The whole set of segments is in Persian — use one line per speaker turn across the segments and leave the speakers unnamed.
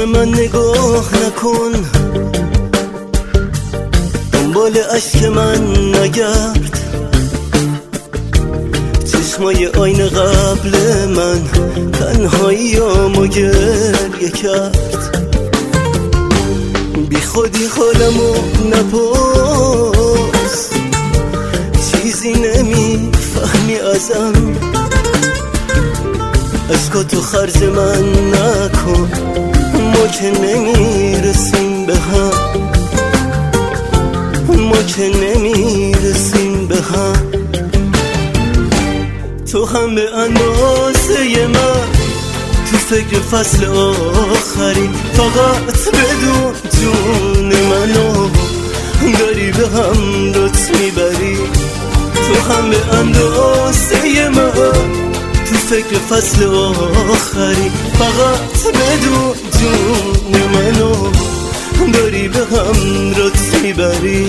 من نگاه نکن، دنبال اشک من نگرد، چشمای آینه قبل من تنهاییامو گریه کرد. بی خودی حالمو نپرس، چیزی نمیفهمی ازم، اشکاتو خرج من نکن، ما که نمیرسیم به هم، ما که نمیرسیم به هم. تو هم به اندازه من تو فکر فصل آخری، فقط بدون جون منو داری به هم لطف میبری. تو هم به اندازه من تو فکر فصل آخری، فقط بدون جون منو داری به هم لطف میبری.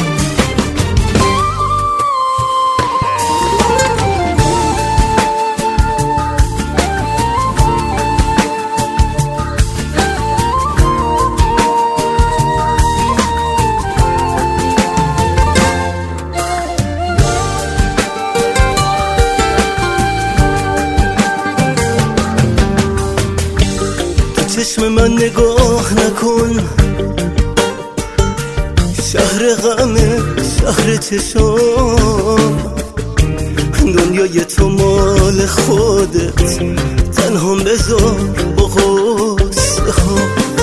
چشم من نگاه نکن، شهر غمه شهر چشم، دنیای تو مال خودت، تنها بذار با غصه ها.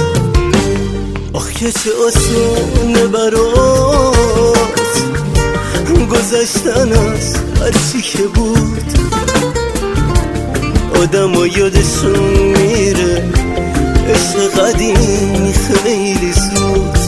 آخ که چه آسونه برات گذشتن از هر چی که بود، آدم و یادشون میره عشق قدیمی خیلی زود،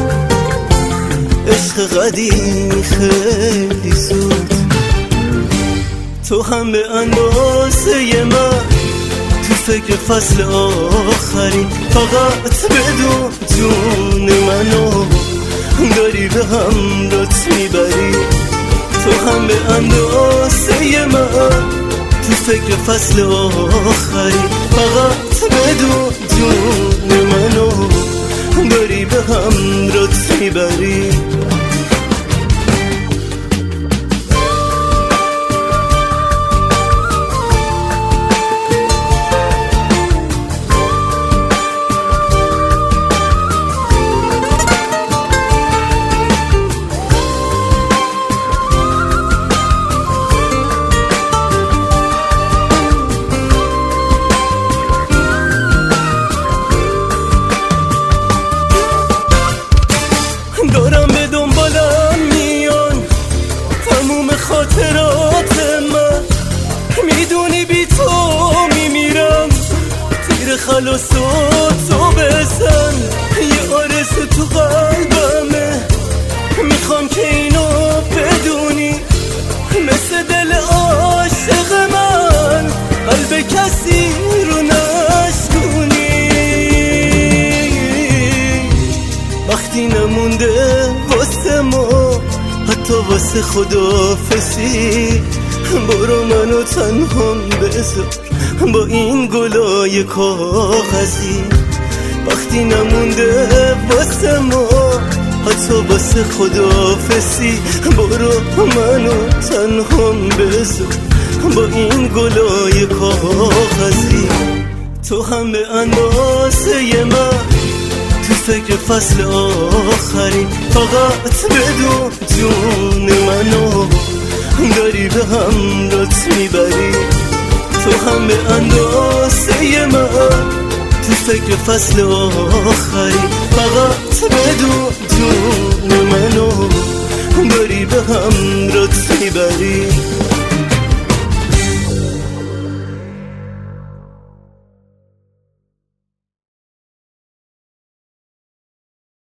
عشق قدیمی خیلی زود. تو هم به اندازه من تو فکر فصل آخری، فقط بدون جون منو داری به هم لطف میبری. تو هم به اندازه من تو فکر فصل آخری، فقط بدون جون منو داری به هم لطف میبری. دارم به دنبالم میان تموم خاطرات من، میدونی بی تو میمیرم، تیر خلاصو تو بزن، یه آرزو تو قلبمه، میخوام که اینو بدونی، مثل دل عاشق من قلب کسی رو نشکونی. وقتی نمونده واسه ما حتی واسه خداحافظی، برو منو تنها بذار با این گلای کاغذی. وقتی نمونده واسه ما حتی واسه خداحافظی، برو منو تنها بذار با این گلای کاغذی. تو هم به اندازه من تو فکر فصل آخری، فقط بدون جون منو داری به هم لطف میبری. تو هم به اندازه من تو فکر فصل آخری، فقط